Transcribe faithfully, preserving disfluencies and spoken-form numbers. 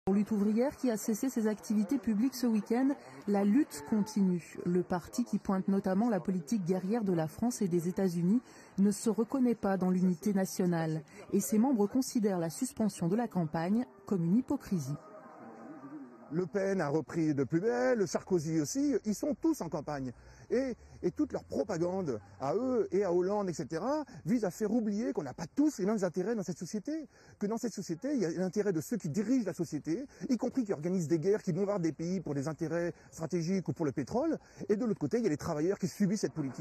Pour Lutte ouvrière qui a cessé ses activités publiques ce week-end, la lutte continue. Le parti qui pointe notamment la politique guerrière de la France et des États-Unis ne se reconnaît pas dans l'unité nationale et ses membres considèrent la suspension de la campagne comme une hypocrisie. Le Pen a repris de plus belle, Sarkozy aussi, ils sont tous en campagne. Et, et toute leur propagande à eux et à Hollande, et cetera, vise à faire oublier qu'on n'a pas tous les mêmes intérêts dans cette société. Que dans cette société, il y a l'intérêt de ceux qui dirigent la société, y compris qui organisent des guerres, qui bombardent des pays pour des intérêts stratégiques ou pour le pétrole. Et de l'autre côté, il y a les travailleurs qui subissent cette politique.